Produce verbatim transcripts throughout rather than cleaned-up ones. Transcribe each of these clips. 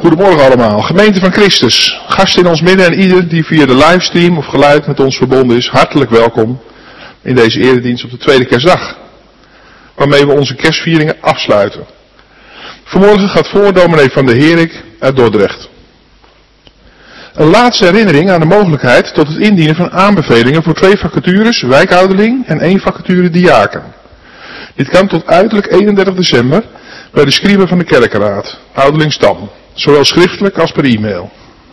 Goedemorgen allemaal. Gemeente van Christus. Gasten in ons midden en ieder die via de livestream of geluid met ons verbonden is, hartelijk welkom in deze eredienst op de tweede kerstdag. Waarmee we onze kerstvieringen afsluiten. Vanmorgen gaat voor dominee Van der Herik uit Dordrecht. Een laatste herinnering aan de mogelijkheid tot het indienen van aanbevelingen voor twee vacatures, wijkouderling en één vacature diaken. Dit kan tot uiterlijk eenendertig december bij de scribe van de kerkenraad, ouderling Stam, zowel schriftelijk als per e-mail.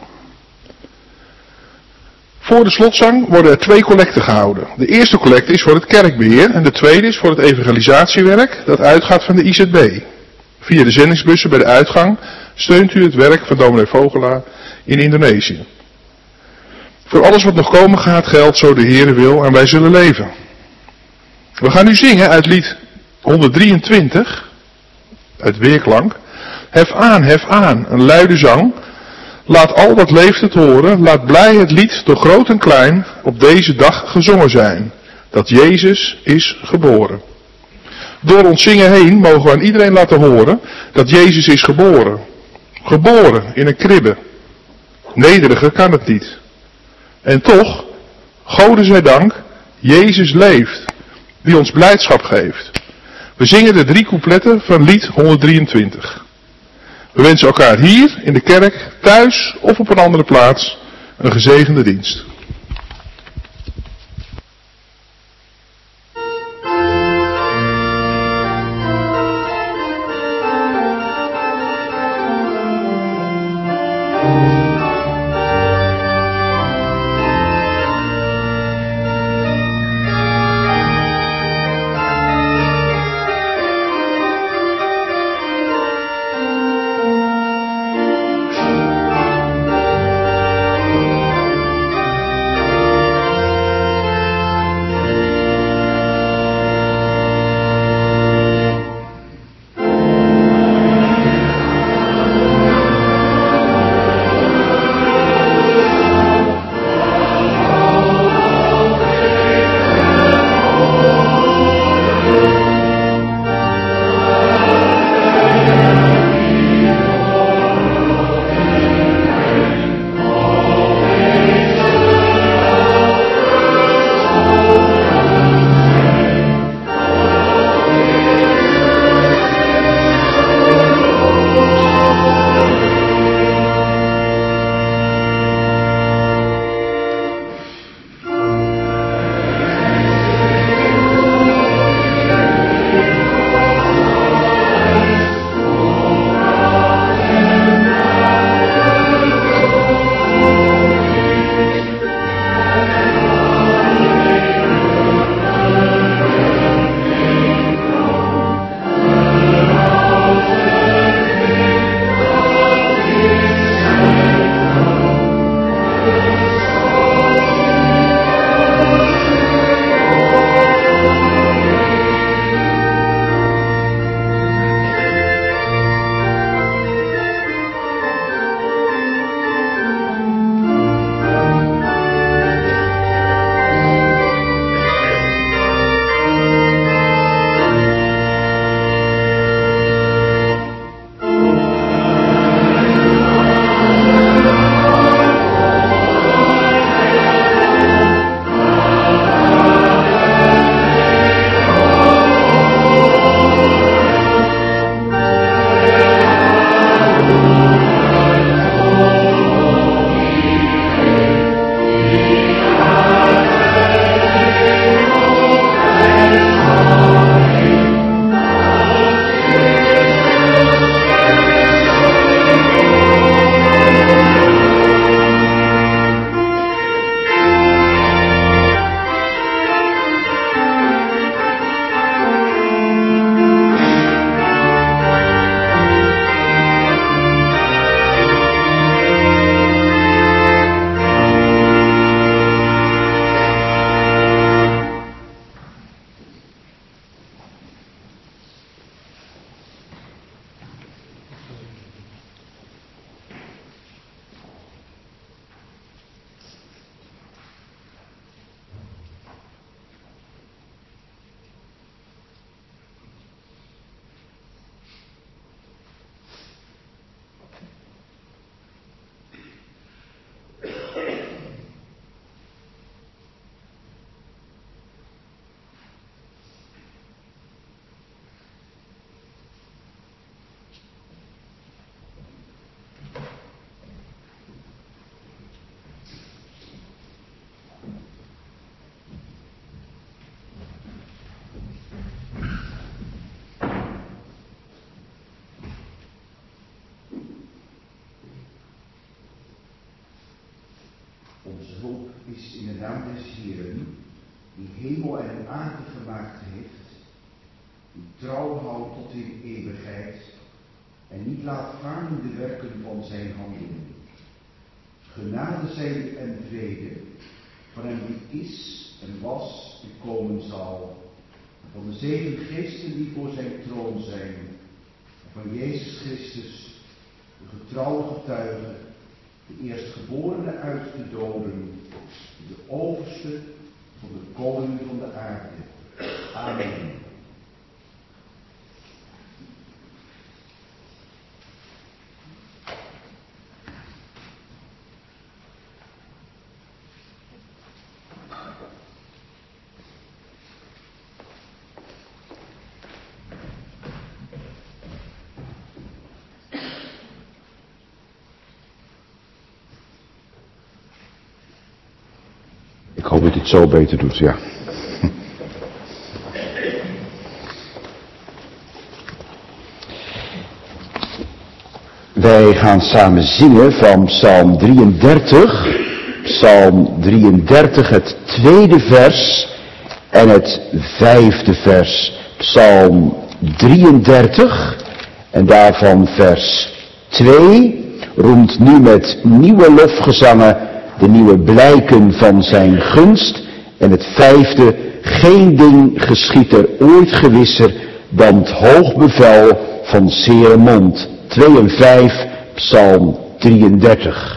Voor de slotzang worden er twee collecten gehouden. De eerste collecte is voor het kerkbeheer en de tweede is voor het evangelisatiewerk dat uitgaat van de I Z B. Via de zendingsbussen bij de uitgang steunt u het werk van dominee Vogelaar in Indonesië. Voor alles wat nog komen gaat geldt zo de Heere wil en wij zullen leven. We gaan nu zingen uit lied honderddrieëntwintig, uit weerklank. Hef aan, hef aan, een luide zang. Laat al wat leeft het horen, laat blij het lied door groot en klein op deze dag gezongen zijn. Dat Jezus is geboren. Door ons zingen heen mogen we aan iedereen laten horen dat Jezus is geboren. Geboren in een kribbe. Nederiger kan het niet. En toch, Gode zij dank, Jezus leeft, die ons blijdschap geeft. We zingen de drie coupletten van lied honderddrieëntwintig. We wensen elkaar hier, in de kerk, thuis of op een andere plaats, een gezegende dienst. Onze hulp is in de naam des Heeren, die hemel en aarde gemaakt heeft, die trouw houdt tot in eeuwigheid en niet laat varen de werken van zijn handen. Genade zij en vrede van hem die is en was en komen zal, en van de zeven geesten die voor zijn troon zijn, en van Jezus Christus, de getrouwe getuige, de eerstgeborene uit de doden, de overste van de koning van de aarde. Amen. Ik hoop dat hij het zo beter doet, ja. Wij gaan samen zingen van Psalm drieëndertig. Psalm drieëndertig, het tweede vers en het vijfde vers. Psalm drieëndertig en daarvan vers twee roemt nu met nieuwe lofgezangen de nieuwe blijken van zijn gunst. En het vijfde, geen ding geschiedt er ooit gewisser dan het hoog bevel van 's Heeren mond. twee en vijf, Psalm drieëndertig.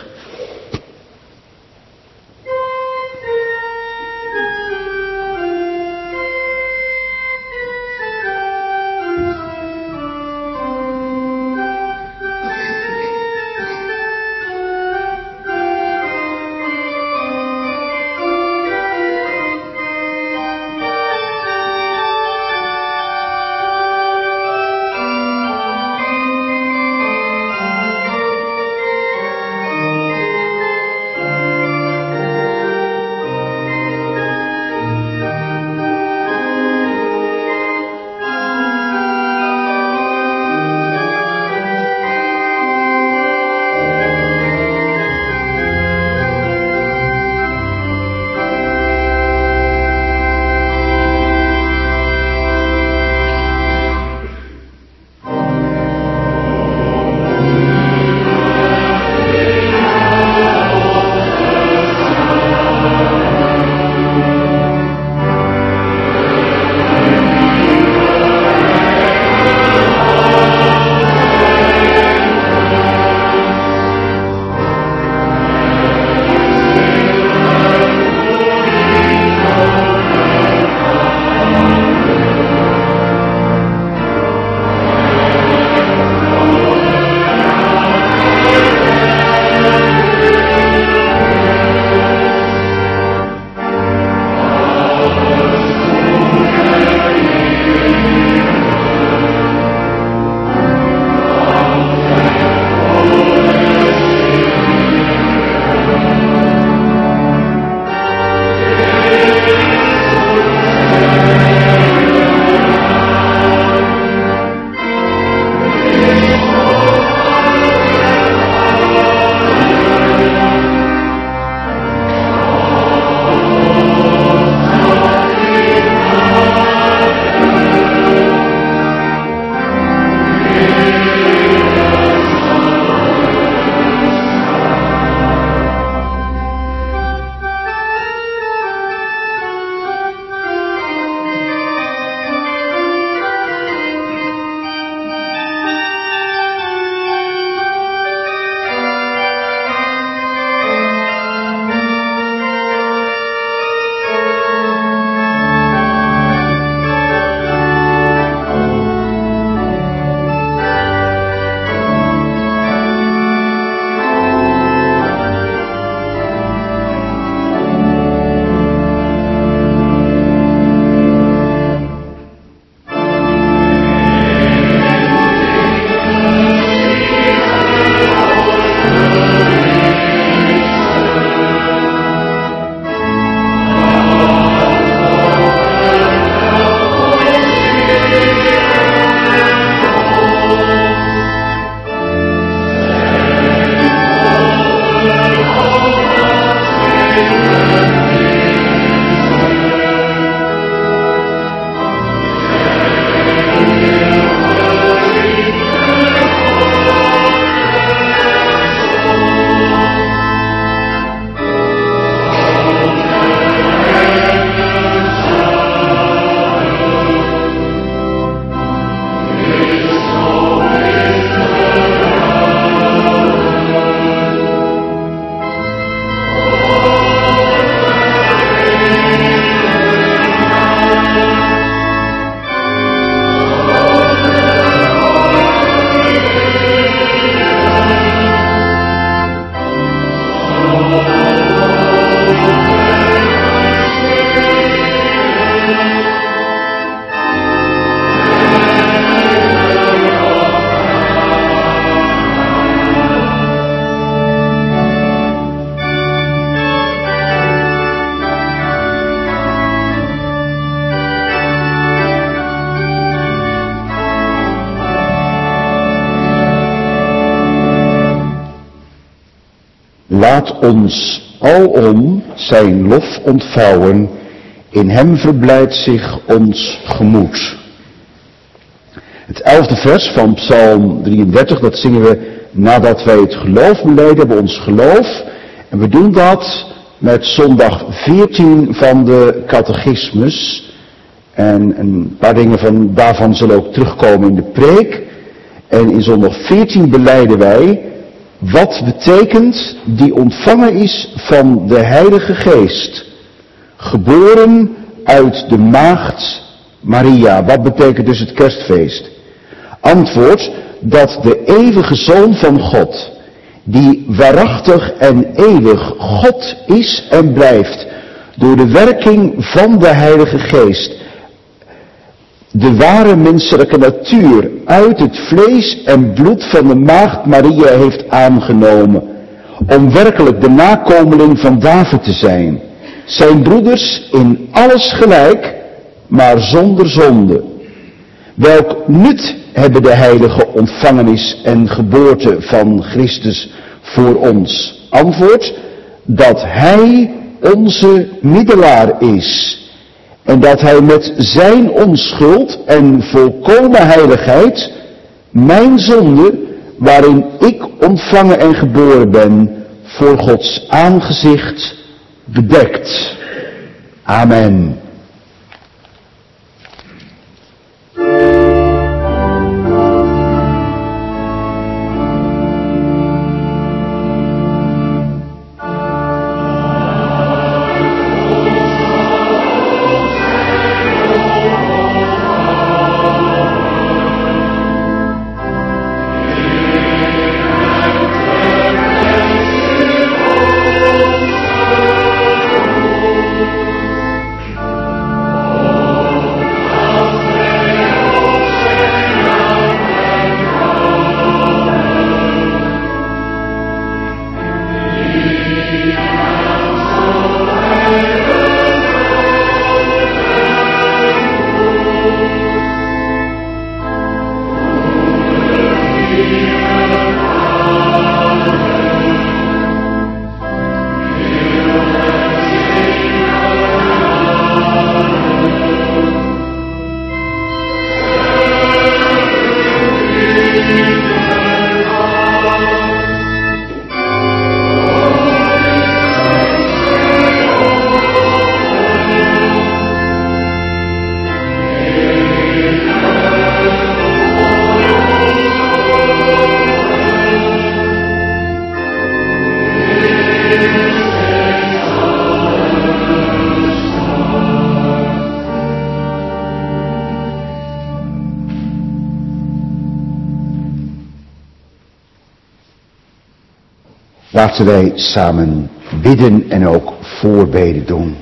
Thank Laat ons alom zijn lof ontvouwen, in hem verblijdt zich ons gemoed. Het elfde vers van Psalm drieëndertig, dat zingen we nadat wij het geloof beleden hebben, ons geloof. En we doen dat met zondag veertien van de catechismus. En een paar dingen van, daarvan zullen ook terugkomen in de preek. En in zondag veertien belijden wij wat betekent die ontvangen is van de Heilige Geest. Geboren uit de maagd Maria. Wat betekent dus het kerstfeest? Antwoord, dat de eeuwige Zoon van God, die waarachtig en eeuwig God is en blijft, door de werking van de Heilige Geest, de ware menselijke natuur uit het vlees en bloed van de maagd Maria heeft aangenomen, om werkelijk de nakomeling van David te zijn, zijn broeders in alles gelijk, maar zonder zonde. Welk nut hebben de heilige ontvangenis en geboorte van Christus voor ons? Antwoord, dat hij onze middelaar is. En dat hij met zijn onschuld en volkomen heiligheid mijn zonde, waarin ik ontvangen en geboren ben, voor Gods aangezicht bedekt. Amen. Laten wij samen bidden en ook voorbeden doen.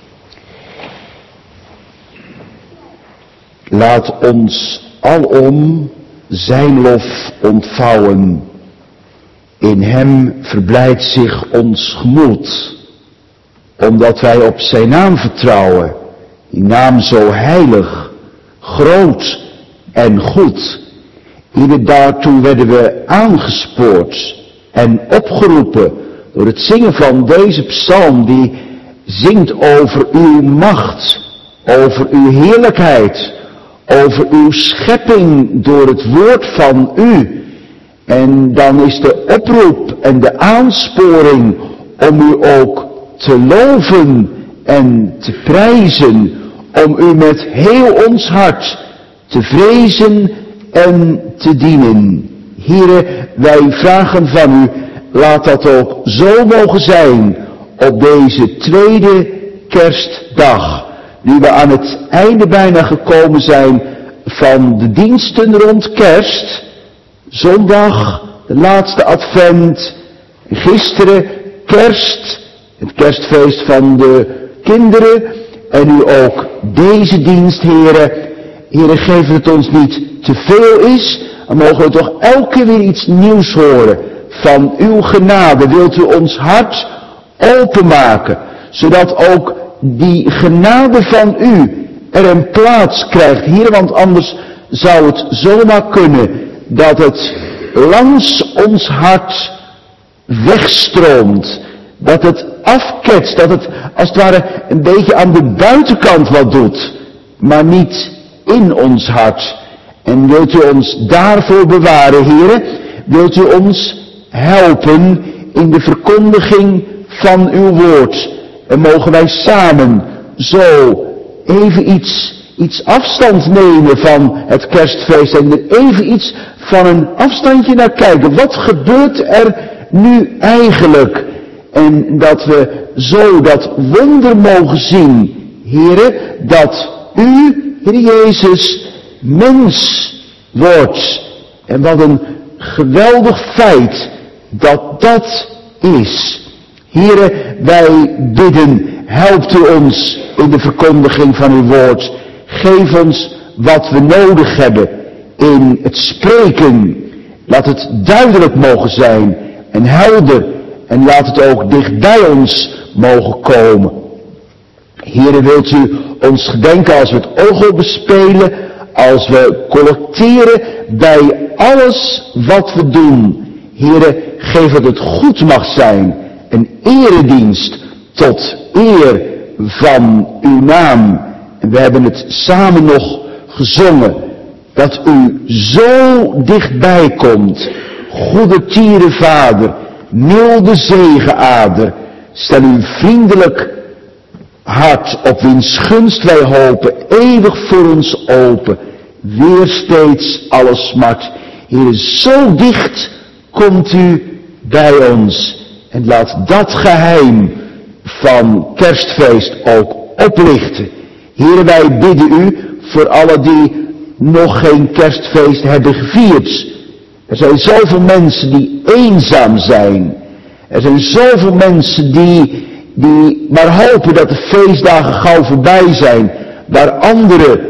Laat ons alom zijn lof ontvouwen. In hem verblijdt zich ons gemoed, omdat wij op zijn naam vertrouwen, die naam zo heilig, groot en goed. Ieder daartoe werden we aangespoord en opgeroepen door het zingen van deze psalm, die zingt over uw macht, over uw heerlijkheid, over uw schepping door het woord van u. En dan is de oproep en de aansporing om u ook te loven en te prijzen, om u met heel ons hart te vrezen en te dienen. Here, wij vragen van u, laat dat ook zo mogen zijn op deze tweede kerstdag, nu we aan het einde bijna gekomen zijn van de diensten rond kerst. Zondag, de laatste advent, gisteren kerst, het kerstfeest van de kinderen, en nu ook deze dienst, heren. Heren, geef het ons niet te veel is, dan mogen we toch elke keer weer iets nieuws horen van uw genade. Wilt u ons hart openmaken, zodat ook die genade van u er een plaats krijgt, heren, want anders zou het zomaar kunnen dat het langs ons hart wegstroomt, dat het afketst, dat het als het ware een beetje aan de buitenkant wat doet, maar niet in ons hart. En wilt u ons daarvoor bewaren, heren? Wilt u ons helpen in de verkondiging van uw woord? En mogen wij samen zo even iets, iets afstand nemen van het kerstfeest en er even iets van een afstandje naar kijken. Wat gebeurt er nu eigenlijk? En dat we zo dat wonder mogen zien, heren, dat u, Heer Jezus, mens wordt. En wat een geweldig feit dat dat is. Heren, wij bidden, helpt u ons in de verkondiging van uw woord. Geef ons wat we nodig hebben in het spreken. Laat het duidelijk mogen zijn en helder. En laat het ook dicht bij ons mogen komen. Heren, wilt u ons gedenken als we het orgel bespelen, als we collecteren bij alles wat we doen. Heren, geef dat het goed mag zijn. Een eredienst tot eer van uw naam. En we hebben het samen nog gezongen. Dat u zo dichtbij komt. Goede tiere Vader, milde zegenader. Stel uw vriendelijk hart op wiens gunst wij hopen. Eeuwig voor ons open. Weer steeds alle smart. Heer, zo dicht komt u bij ons. En laat dat geheim van kerstfeest ook oplichten. Heer, wij bidden u voor alle die nog geen kerstfeest hebben gevierd. Er zijn zoveel mensen die eenzaam zijn. Er zijn zoveel mensen die, die maar hopen dat de feestdagen gauw voorbij zijn. Waar anderen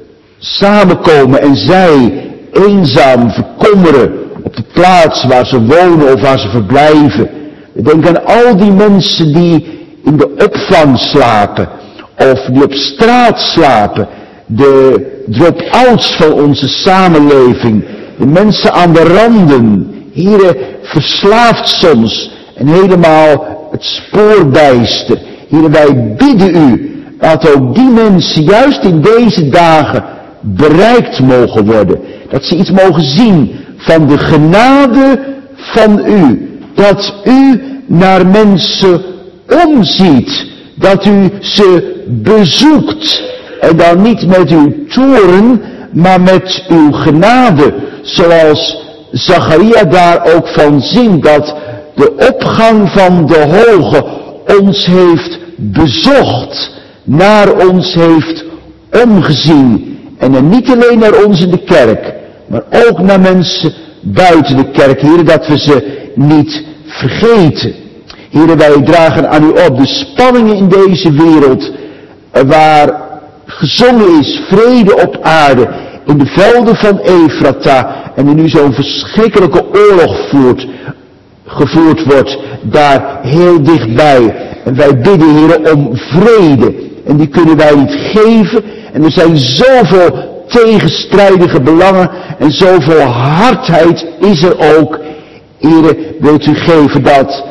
samenkomen en zij eenzaam verkommeren op de plaats waar ze wonen of waar ze verblijven. We denken aan al die mensen die in de opvang slapen of die op straat slapen. De drop-outs van onze samenleving. De mensen aan de randen. Heren, verslaafd soms en helemaal het spoor bijster. Heren, wij bidden u dat ook die mensen juist in deze dagen bereikt mogen worden. Dat ze iets mogen zien van de genade van u. Dat u naar mensen omziet. Dat u ze bezoekt. En dan niet met uw toorn, maar met uw genade. Zoals Zacharia daar ook van zingt. Dat de opgang van de Hoge ons heeft bezocht. Naar ons heeft omgezien. En dan niet alleen naar ons in de kerk. Maar ook naar mensen buiten de kerk. Heer, dat we ze niet vergeten. Heer, wij dragen aan u op de spanningen in deze wereld. Waar gezongen is vrede op aarde. In de velden van Efrata. En er nu zo'n verschrikkelijke oorlog voert, gevoerd wordt. Daar heel dichtbij. En wij bidden, Heer, om vrede. En die kunnen wij niet geven. En er zijn zoveel tegenstrijdige belangen. En zoveel hardheid is er ook. Heer, wilt u geven dat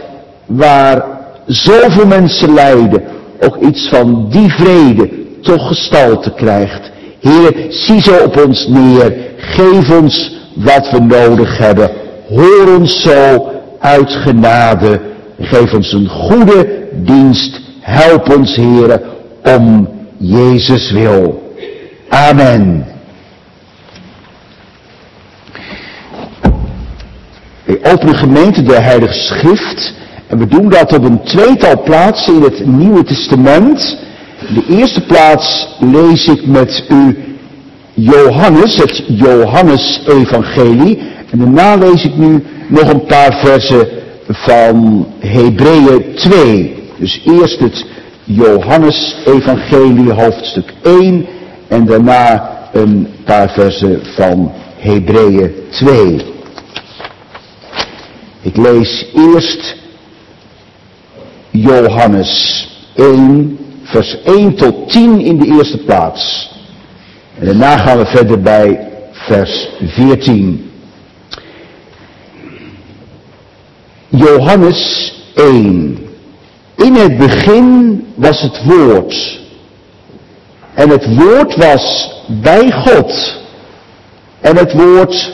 waar zoveel mensen lijden, ook iets van die vrede toch gestalte krijgt. Heer, zie zo op ons neer. Geef ons wat we nodig hebben. Hoor ons zo uit genade. Geef ons een goede dienst. Help ons, Heer, om Jezus wil. Amen. We openen gemeente de Heilige Schrift. En we doen dat op een tweetal plaatsen in het Nieuwe Testament. In de eerste plaats lees ik met u Johannes, het Johannes-evangelie. En daarna lees ik nu nog een paar versen van Hebreeën twee. Dus eerst het Johannes-evangelie, hoofdstuk één. En daarna een paar versen van Hebreeën twee. Ik lees eerst Johannes één, vers één tot tien in de eerste plaats. En daarna gaan we verder bij vers veertien. Johannes één. In het begin was het woord. En het woord was bij God. En het woord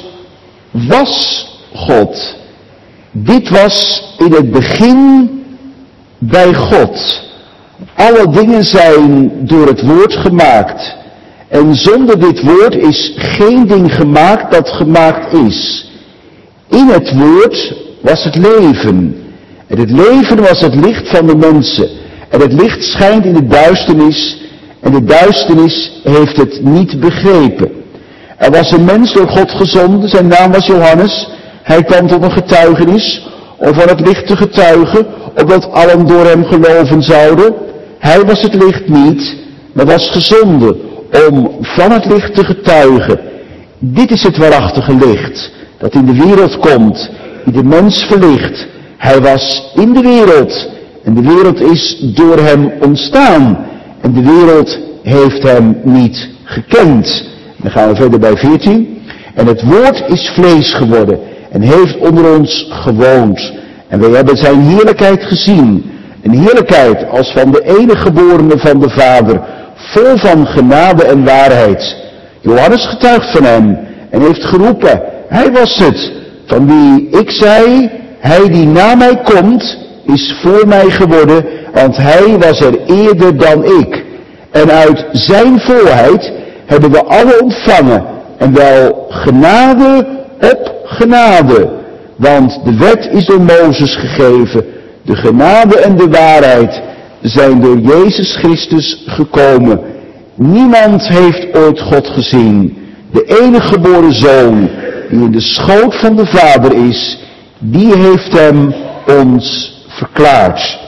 was God. Dit was in het begin bij God. Alle dingen zijn door het woord gemaakt. En zonder dit woord is geen ding gemaakt dat gemaakt is. In het woord was het leven. En het leven was het licht van de mensen. En het licht schijnt in de duisternis. En de duisternis heeft het niet begrepen. Er was een mens door God gezonden. Zijn naam was Johannes. Hij kwam tot een getuigenis. Om van het licht te getuigen. Opdat allen door hem geloven zouden. Hij was het licht niet. Maar was gezonden. Om van het licht te getuigen. Dit is het waarachtige licht. Dat in de wereld komt. Die de mens verlicht. Hij was in de wereld. En de wereld is door hem ontstaan. En de wereld heeft hem niet gekend. Dan gaan we verder bij veertien. En het woord is vlees geworden. En heeft onder ons gewoond. En wij hebben zijn heerlijkheid gezien. Een heerlijkheid als van de enige geborene van de Vader. Vol van genade en waarheid. Johannes getuigt van hem. En heeft geroepen. Hij was het. Van wie ik zei. Hij die na mij komt. Is voor mij geworden. Want hij was er eerder dan ik. En uit zijn volheid hebben we alle ontvangen. En wel genade op genade. Want de wet is door Mozes gegeven. De genade en de waarheid zijn door Jezus Christus gekomen. Niemand heeft ooit God gezien. De enige geboren Zoon, die in de schoot van de Vader is, die heeft hem ons verklaard.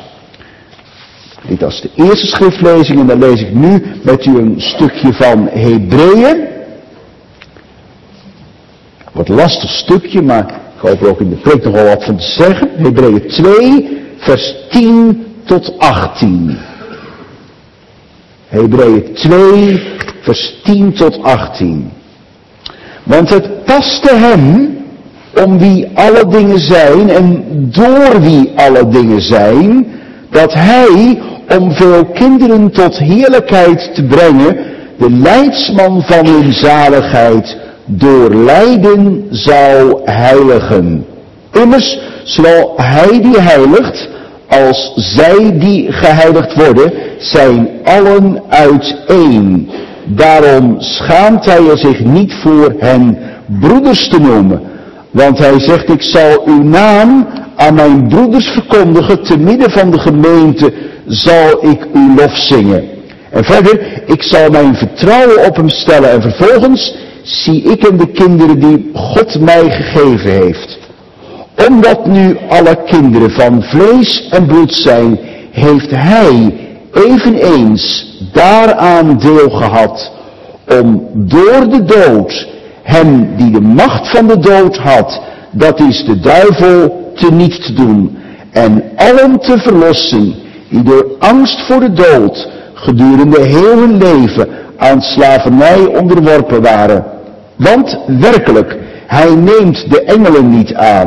Dit was de eerste schriftlezing en dan lees ik nu met u een stukje van Hebreeën. Wat lastig stukje, maar ik hoop er ook in de preek nog wel wat van te zeggen. Hebreeën twee, vers tien tot achttien. Hebreeën twee, vers tien tot achttien. Want het paste hem, om wie alle dingen zijn en door wie alle dingen zijn, dat hij, om veel kinderen tot heerlijkheid te brengen, de leidsman van hun zaligheid door lijden zou heiligen. Immers, zowel hij die heiligt, als zij die geheiligd worden, zijn allen uiteen. Daarom schaamt hij er zich niet voor hen broeders te noemen. Want hij zegt, ik zal uw naam aan mijn broeders verkondigen, te midden van de gemeente zal ik uw lof zingen. En verder, ik zal mijn vertrouwen op hem stellen en vervolgens zie ik en de kinderen die God mij gegeven heeft. Omdat nu alle kinderen van vlees en bloed zijn, heeft hij eveneens daaraan deel gehad, om door de dood hem die de macht van de dood had, dat is de duivel, teniet te doen, en allen te verlossen die door angst voor de dood gedurende heel hun leven aan slavernij onderworpen waren. Want werkelijk, hij neemt de engelen niet aan,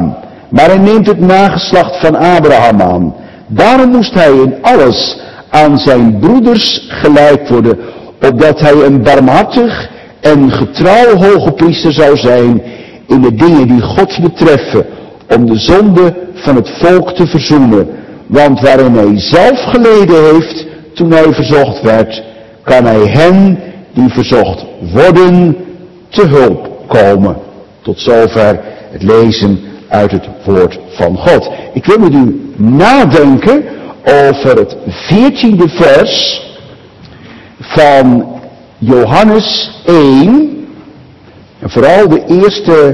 maar hij neemt het nageslacht van Abraham aan. Daarom moest hij in alles aan zijn broeders gelijk worden, opdat hij een barmhartig en getrouw hoge priester zou zijn in de dingen die God betreffen, om de zonde van het volk te verzoenen. Want waarin hij zelf geleden heeft toen hij verzocht werd, kan hij hen die verzocht worden te hulp komen. Tot zover het lezen uit het woord van God. Ik wil met u nadenken over het veertiende vers van Johannes één. En vooral de eerste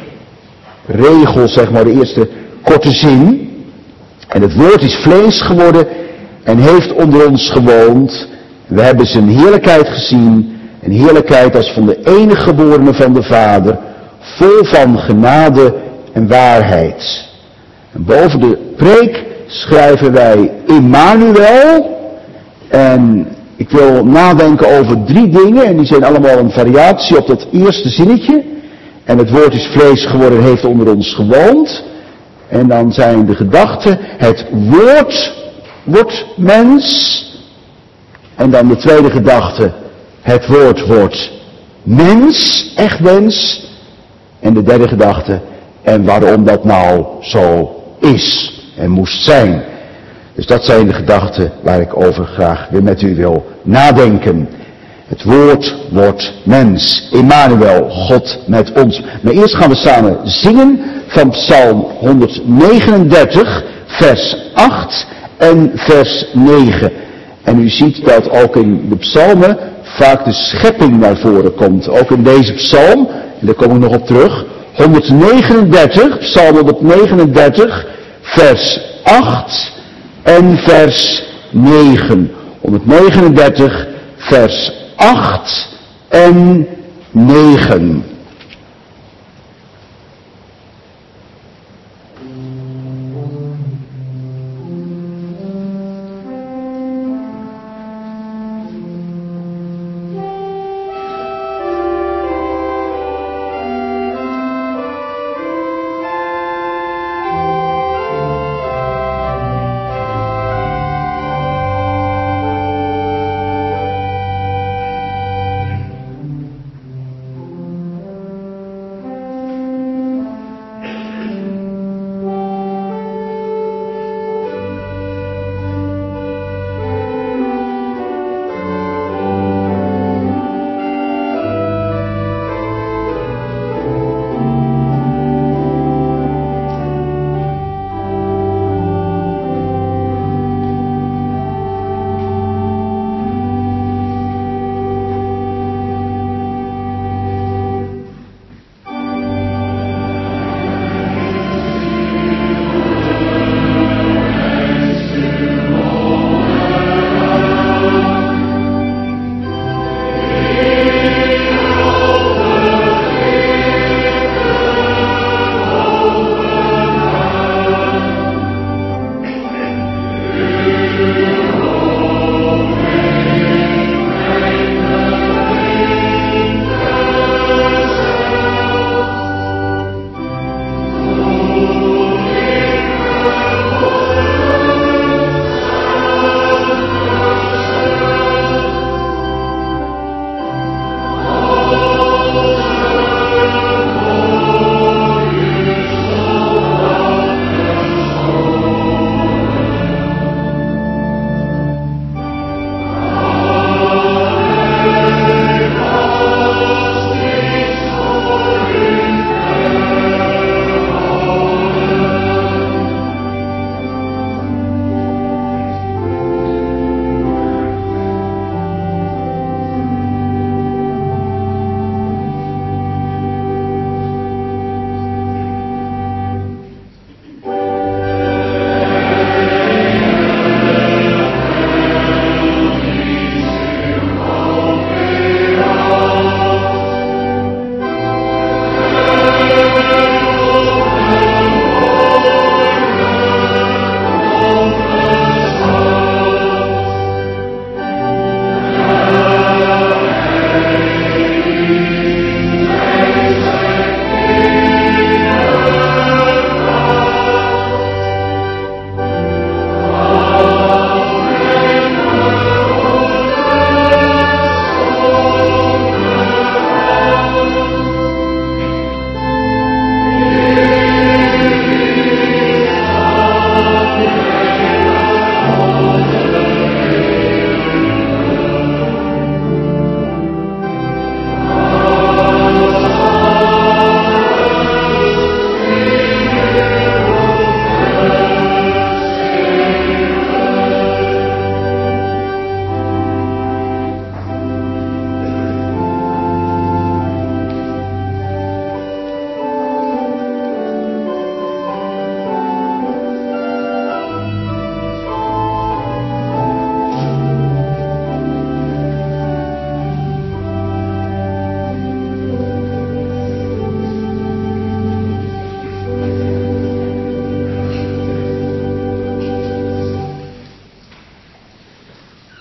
regel, zeg maar, de eerste korte zin. En het woord is vlees geworden en heeft onder ons gewoond. We hebben zijn heerlijkheid gezien. Een heerlijkheid als van de enige geborene van de Vader. Vol van genade en waarheid. En boven de preek schrijven wij Immanuel. En ik wil nadenken over drie dingen. En die zijn allemaal een variatie op dat eerste zinnetje. En het woord is vlees geworden en heeft onder ons gewoond. En dan zijn de gedachten, het woord wordt mens. En dan de tweede gedachte, het woord wordt mens, echt mens. En de derde gedachte, en waarom dat nou zo is en moest zijn. Dus dat zijn de gedachten waar ik over graag weer met u wil nadenken. Het woord wordt mens. Immanuel, God met ons. Maar eerst gaan we samen zingen van Psalm honderdnegenendertig, vers acht en vers negen. En u ziet dat ook in de psalmen vaak de schepping naar voren komt. Ook in deze psalm, en daar kom ik nog op terug. honderdnegenendertig, psalm honderdnegenendertig, vers acht en vers negen. honderdnegenendertig, vers acht en negen.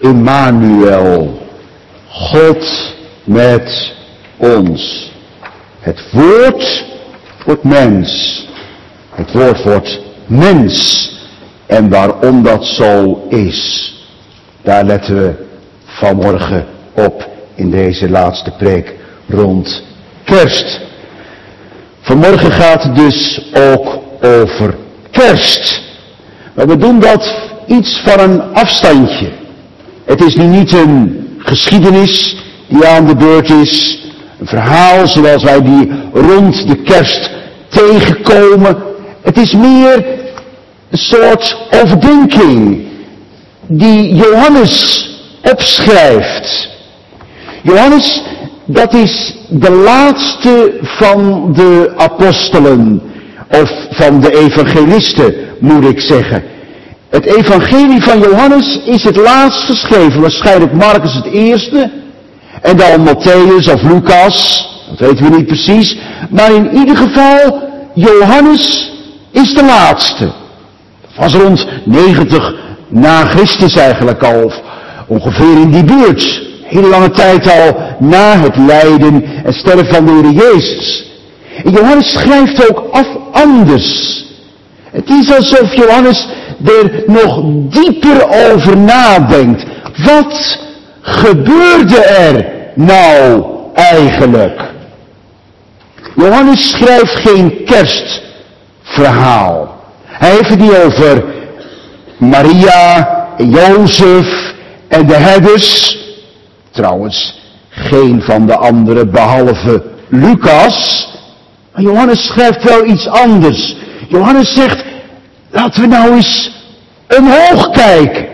Immanuel, God met ons. Het woord wordt mens. Het woord wordt mens. En waarom dat zo is, daar letten we vanmorgen op in deze laatste preek rond kerst. Vanmorgen gaat het dus ook over kerst. Maar we doen dat iets van een afstandje. Het is nu niet een geschiedenis die aan de beurt is. Een verhaal zoals wij die rond de kerst tegenkomen. Het is meer een soort overdenking die Johannes opschrijft. Johannes, dat is de laatste van de apostelen, of van de evangelisten moet ik zeggen. Het evangelie van Johannes is het laatst geschreven, waarschijnlijk Marcus het eerste, en dan Matthäus of Lucas, dat weten we niet precies, maar in ieder geval, Johannes is de laatste. Dat was rond negentig na Christus eigenlijk al, of ongeveer in die buurt. Hele lange tijd al na het lijden en sterven van de Heer Jezus. En Johannes schrijft ook af anders. Het is alsof Johannes er nog dieper over nadenkt. Wat gebeurde er nou eigenlijk? Johannes schrijft geen kerstverhaal. Hij heeft het niet over Maria en Jozef en de herders. Trouwens, geen van de anderen behalve Lucas. Maar Johannes schrijft wel iets anders. Johannes zegt, laten we nou eens omhoog kijken.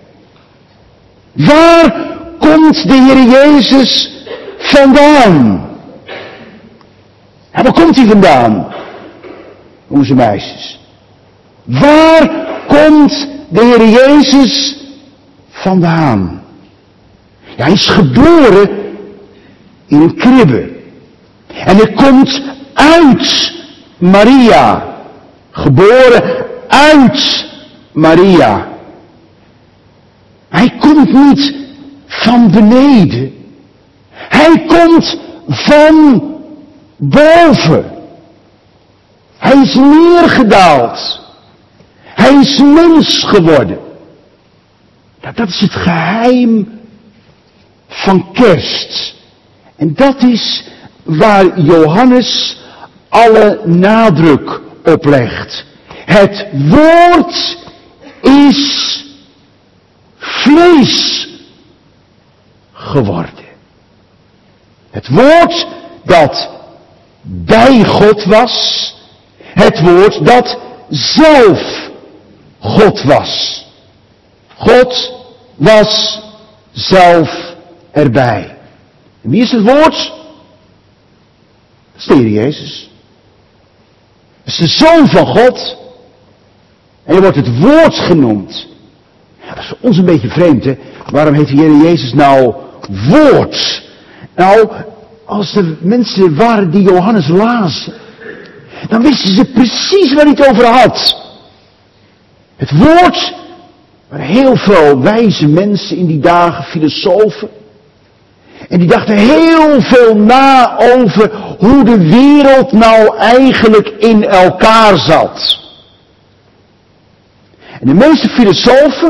Waar komt de Heer Jezus vandaan? En waar komt hij vandaan? Onze meisjes. Waar komt de Heer Jezus vandaan? Ja, hij is geboren in een kribbe. En hij komt uit Maria. Geboren uit Maria. Hij komt niet van beneden. Hij komt van boven. Hij is neergedaald. Hij is mens geworden. Dat, dat is het geheim van kerst. En dat is waar Johannes alle nadruk op legt. Het woord is vlees geworden. Het woord dat bij God was. Het woord dat zelf God was. God was zelf erbij. En wie is het woord? Dat is de Heer Jezus. Dat is de Zoon van God. En hij wordt het woord genoemd. Ja, dat is voor ons een beetje vreemd, hè. Waarom heet de Heer Jezus nou woord? Nou, als er mensen waren die Johannes lazen, dan wisten ze precies waar hij het over had. Het woord, waar heel veel wijze mensen in die dagen, filosofen, en die dachten heel veel na over hoe de wereld nou eigenlijk in elkaar zat. En de meeste filosofen,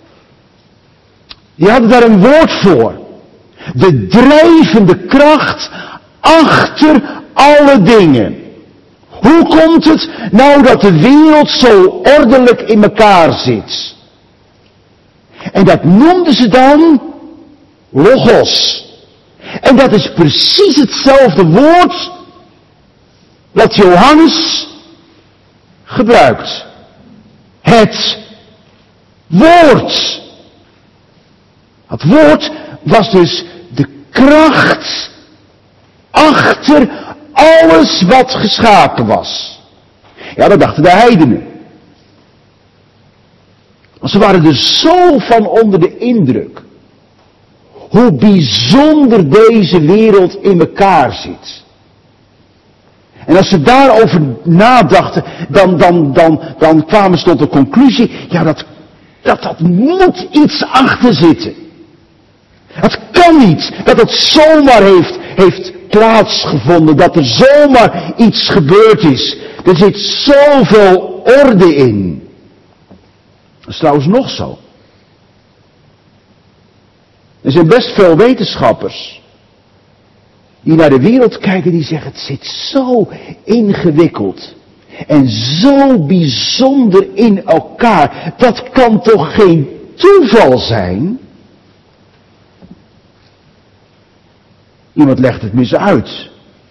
die hadden daar een woord voor. De drijvende kracht achter alle dingen. Hoe komt het nou dat de wereld zo ordelijk in elkaar zit? En dat noemden ze dan logos. En dat is precies hetzelfde woord wat Johannes gebruikt. Het woord. Het woord was dus de kracht achter alles wat geschapen was. Ja, dat dachten de heidenen. Want ze waren er zo van onder de indruk hoe bijzonder deze wereld in elkaar zit. En als ze daarover nadachten, dan, dan, dan, dan kwamen ze tot de conclusie, ja, dat, dat, dat moet iets achter zitten. Het kan niet dat het zomaar heeft, heeft plaatsgevonden, dat er zomaar iets gebeurd is. Er zit zoveel orde in. Dat is trouwens nog zo. Er zijn best veel wetenschappers die naar de wereld kijken die zeggen, het zit zo ingewikkeld en zo bijzonder in elkaar. Dat kan toch geen toeval zijn? Iemand legt het mis uit.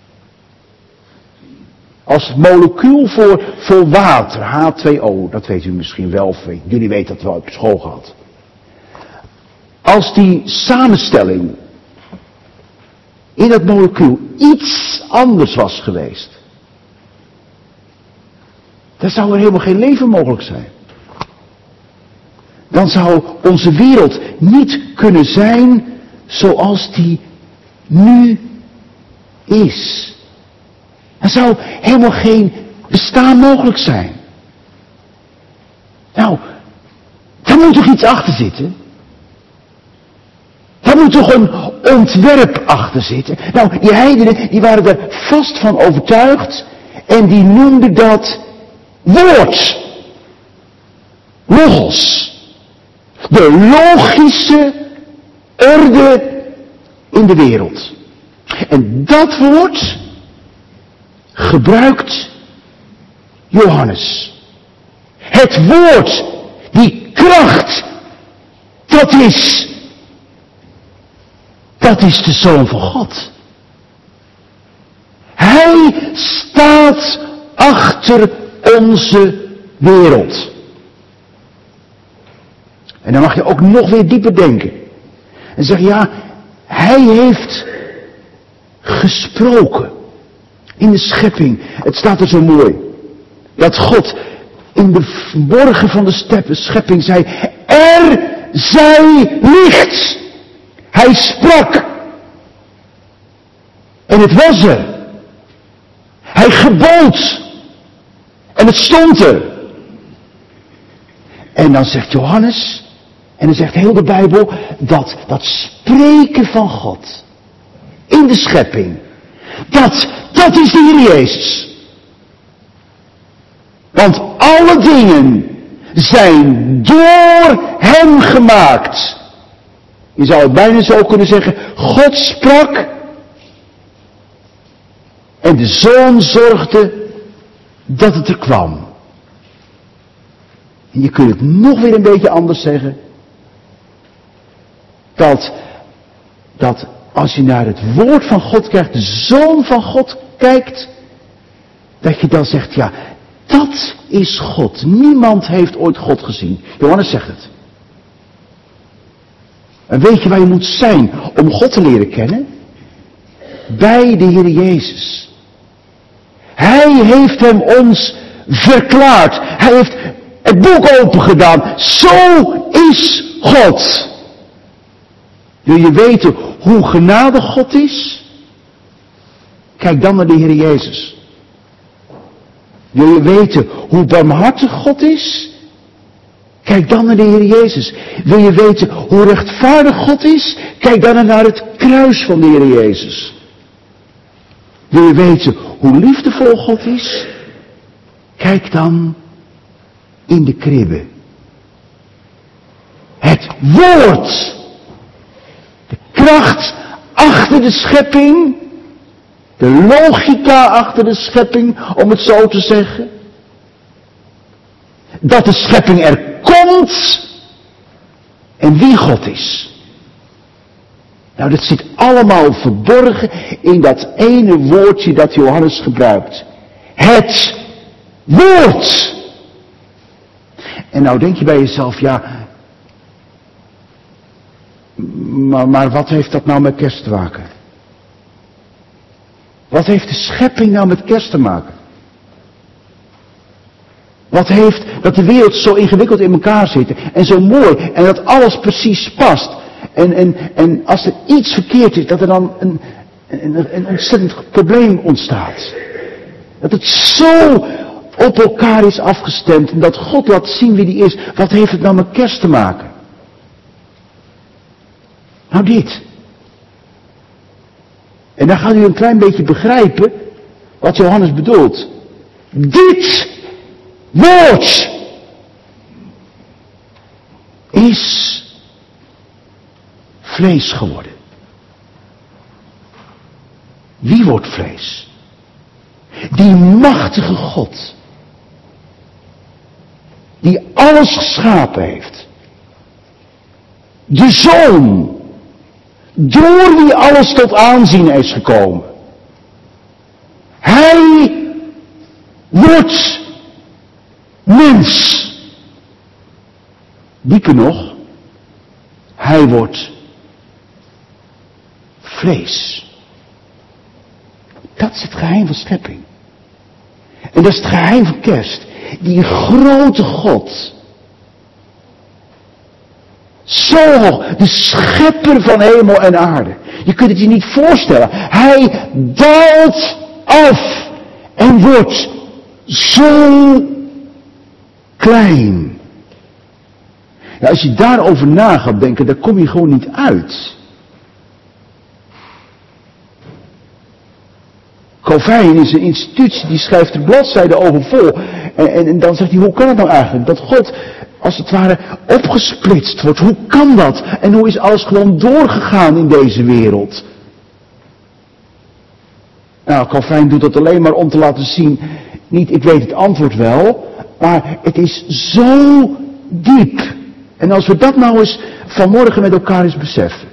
Als het molecuul voor, voor water, H twee O, dat weet u misschien wel, of weet, jullie weten dat wel op school gehad. Als die samenstelling in dat molecuul iets anders was geweest, dan zou er helemaal geen leven mogelijk zijn. Dan zou onze wereld niet kunnen zijn zoals die nu is. Er zou helemaal geen bestaan mogelijk zijn. Nou, daar moet toch iets achter zitten? Daar moet toch een ontwerp achter zitten? Nou, die heidenen, die waren er vast van overtuigd en die noemden dat woord. Logos. De logische orde in de wereld. En dat woord gebruikt Johannes. Het woord, die kracht, dat is, dat is de Zoon van God. Hij staat achter onze wereld. En dan mag je ook nog weer dieper denken. En zeggen, ja, hij heeft gesproken in de schepping. Het staat er zo mooi. Dat God in de borgen van de steppen, schepping zei, er zij licht. Hij sprak. En het was er. Hij gebood. En het stond er. En dan zegt Johannes, en dan zegt heel de Bijbel, dat, dat spreken van God in de schepping, dat, dat is de Heer Jezus. Want alle dingen zijn door hem gemaakt. Je zou het bijna zo kunnen zeggen, God sprak en de Zoon zorgde dat het er kwam. En je kunt het nog weer een beetje anders zeggen. Dat, dat als je naar het woord van God kijkt, de Zoon van God kijkt, dat je dan zegt, ja, dat is God. Niemand heeft ooit God gezien. Johannes zegt het. En weet je waar je moet zijn om God te leren kennen? Bij de Heer Jezus. Hij heeft hem ons verklaard. Hij heeft het boek open gedaan. Zo is God. Wil je weten hoe genadig God is? Kijk dan naar de Heer Jezus. Wil je weten hoe barmhartig God is? Kijk dan naar de Heer Jezus. Wil je weten hoe rechtvaardig God is? Kijk dan naar het kruis van de Heer Jezus. Wil je weten hoe liefdevol God is? Kijk dan in de kribbe. Het woord. De kracht achter de schepping. De logica achter de schepping, om het zo te zeggen. Dat de schepping er komt. En wie God is. Nou, dat zit allemaal verborgen in dat ene woordje dat Johannes gebruikt. Het woord. En nou denk je bij jezelf, ja, maar, maar wat heeft dat nou met kerst te maken? Wat heeft de schepping nou met kerst te maken? Wat heeft dat de wereld zo ingewikkeld in elkaar zit en zo mooi en dat alles precies past. En, en, en als er iets verkeerd is, dat er dan een, een, een ontzettend probleem ontstaat. Dat het zo op elkaar is afgestemd en dat God laat zien wie die is. Wat heeft het nou met kerst te maken? Nou dit. En dan gaat u een klein beetje begrijpen wat Johannes bedoelt. Dit woord is vlees geworden. Wie wordt vlees? Die machtige God. Die alles geschapen heeft. De Zoon. Door wie alles tot aanzien is gekomen. Hij wordt mens. Dieper nog. Hij wordt vlees. Dat is het geheim van schepping. En dat is het geheim van kerst. Die grote God. Zo hoog. De schepper van hemel en aarde. Je kunt het je niet voorstellen. Hij daalt af. En wordt zo klein. Ja, als je daarover na gaat denken, dan kom je gewoon niet uit. Calvijn is een institutie die schrijft er bladzijden over vol. En, en, en dan zegt hij, hoe kan het nou eigenlijk? Dat God als het ware opgesplitst wordt. Hoe kan dat? En hoe is alles gewoon doorgegaan in deze wereld? Nou, Calvijn doet dat alleen maar om te laten zien. Niet, ik weet het antwoord wel. Maar het is zo diep. En als we dat nou eens vanmorgen met elkaar eens beseffen.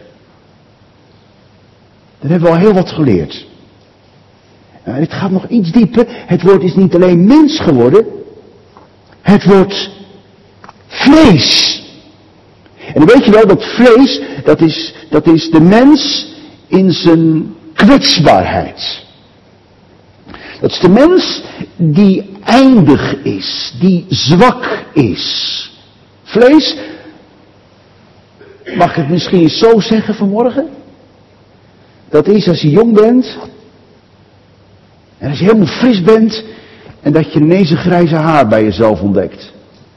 Dan hebben we al heel wat geleerd. En het gaat nog iets dieper. Het woord is niet alleen mens geworden. Het wordt vlees. En dan weet je wel dat vlees, dat is, dat is de mens in zijn kwetsbaarheid. Dat is de mens die eindig is, die zwak is. Vlees, mag ik het misschien eens zo zeggen vanmorgen? Dat is als je jong bent, en als je helemaal fris bent, en dat je ineens een grijze haar bij jezelf ontdekt.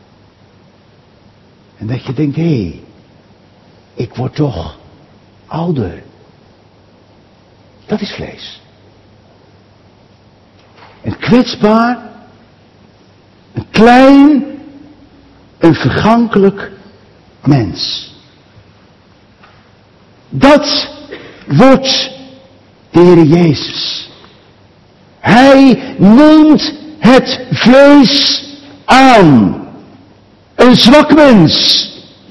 En dat je denkt, hé, hey, ik word toch ouder. Dat is vlees. Een kwetsbaar, een klein, een vergankelijk mens. Dat wordt de Heer Jezus. Hij neemt het vlees aan. Een zwak mens.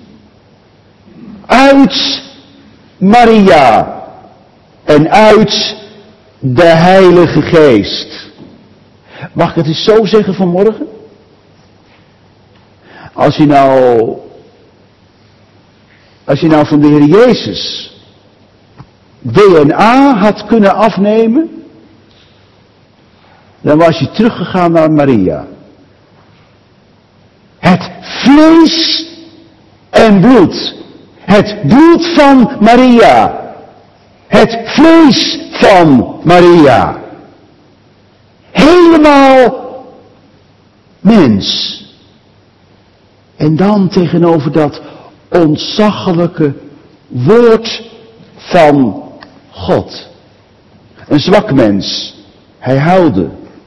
Uit Maria. En uit de Heilige Geest. Mag ik het eens zo zeggen vanmorgen? Als je nou, als je nou van de Heer Jezus D N A had kunnen afnemen, dan was je teruggegaan naar Maria. Het vlees en bloed. Het bloed van Maria. Het vlees van Maria. Helemaal mens. En dan tegenover dat ontzaglijke woord van God. Een zwak mens. Hij huilde.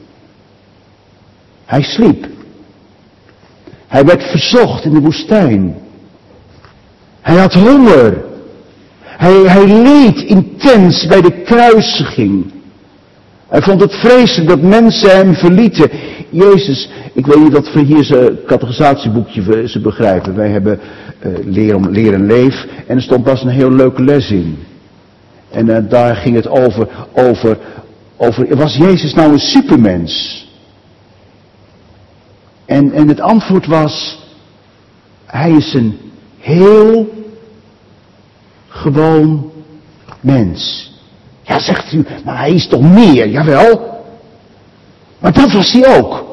Hij sliep. Hij werd verzocht in de woestijn. Hij had honger. Hij, hij leed intens bij de kruisiging. Hij vond het vreselijk dat mensen hem verlieten. Jezus, ik weet niet of we hier zijn categorisatieboekje ze begrijpen. Wij hebben uh, leer, om, leer en leef. En er stond pas een heel leuke les in. En uh, daar ging het over, over, over, was Jezus nou een supermens? En, en het antwoord was, hij is een heel gewoon mens. Ja, zegt u, maar hij is toch meer? Jawel. Maar dat was hij ook.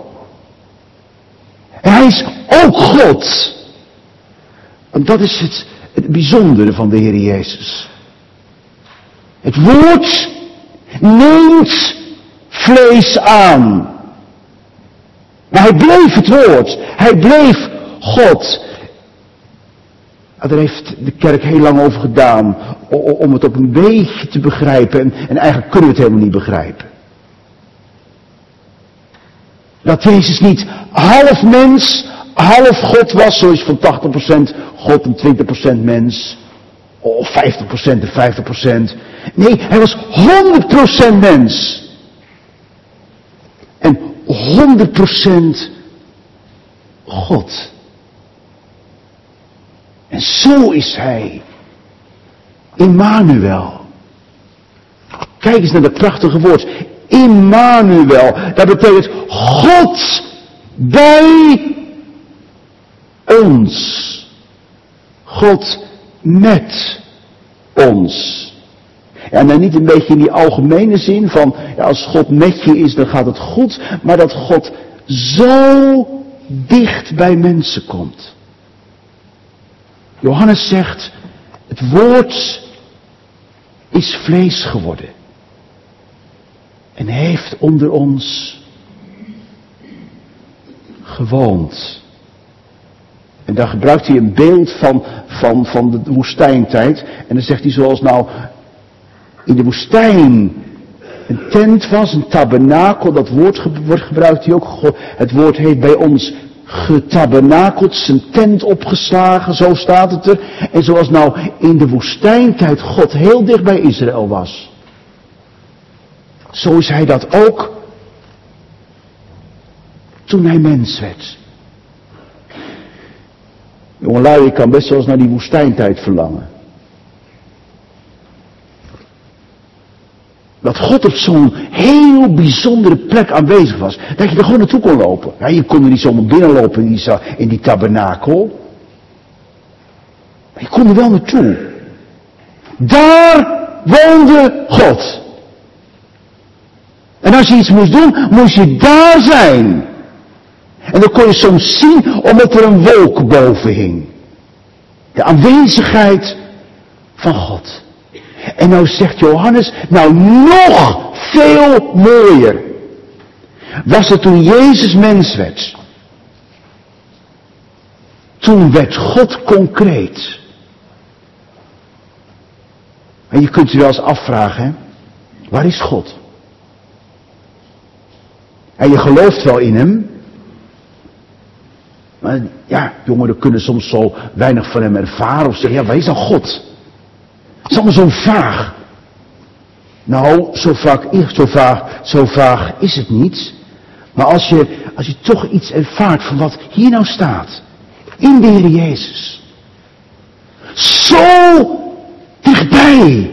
En hij is ook God. En dat is het, het bijzondere van de Heer Jezus. Het woord neemt vlees aan. Maar hij bleef het woord. Hij bleef God. Daar heeft de kerk heel lang over gedaan. Om het op een beetje te begrijpen. En, en eigenlijk kunnen we het helemaal niet begrijpen. Dat Jezus niet half mens, half God was. Zoals van tachtig procent God en twintig procent mens. Of vijftig procent en vijftig procent. Nee, hij was honderd procent mens. En honderd procent God. En zo is hij. Immanuel. Kijk eens naar dat prachtige woord. Immanuel. Dat betekent God bij ons. God met ons. En dan niet een beetje in die algemene zin van, ja, als God met je is, dan gaat het goed. Maar dat God zo dicht bij mensen komt. Johannes zegt, het woord is vlees geworden. En heeft onder ons gewoond. En daar gebruikt hij een beeld van, van, van de woestijntijd. En dan zegt hij zoals nou in de woestijn een tent was, een tabernakel. Dat woord gebruikt hij ook. Het woord heet bij ons getabernakeld, zijn tent opgeslagen, zo staat het er. En zoals nou in de woestijntijd God heel dicht bij Israël was. Zo is hij dat ook toen hij mens werd. Jongelui, ik kan best wel eens naar die woestijntijd verlangen. Dat God op zo'n heel bijzondere plek aanwezig was. Dat je er gewoon naartoe kon lopen. Ja, je kon er niet zomaar binnenlopen in die, in die tabernakel. Maar je kon er wel naartoe. Daar woonde God. En als je iets moest doen, moest je daar zijn. En dan kon je soms zien, omdat er een wolk boven hing. De aanwezigheid van God. En nou zegt Johannes, nou nog veel mooier. Was het toen Jezus mens werd. Toen werd God concreet. En je kunt je wel eens afvragen, hè? Waar is God? En je gelooft wel in hem. Maar ja, jongeren kunnen soms zo weinig van hem ervaren. Of zeggen, ja, waar is dan God? Het is allemaal zo vaag. Nou, zo vaag, zo vaag, zo vaag is het niet. Maar als je, als je toch iets ervaart van wat hier nou staat. In de Heer Jezus. Zo dichtbij.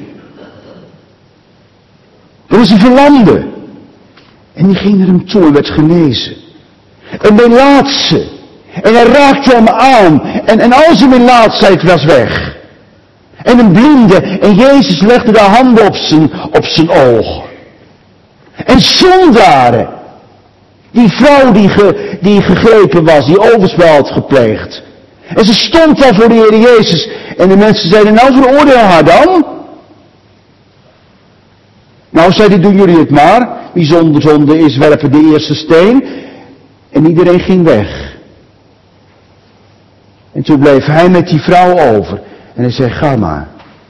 Er was een verlamde. En die ging naar hem toe en werd genezen. Een melaatse. En hij raakte hem aan. En, en al zijn melaatsheid was weg. En een blinde. En Jezus legde de handen op zijn, op zijn oog. En zondaren. Die vrouw die, ge, die gegrepen was. Die overspel had gepleegd. En ze stond daar voor de Heer Jezus. En de mensen zeiden, nou veroordeel haar dan. Nou, zei hij, doen jullie het maar. Wie zonder zonde is, werpen de eerste steen. En iedereen ging weg. En toen bleef hij met die vrouw over. En hij zei, ga maar.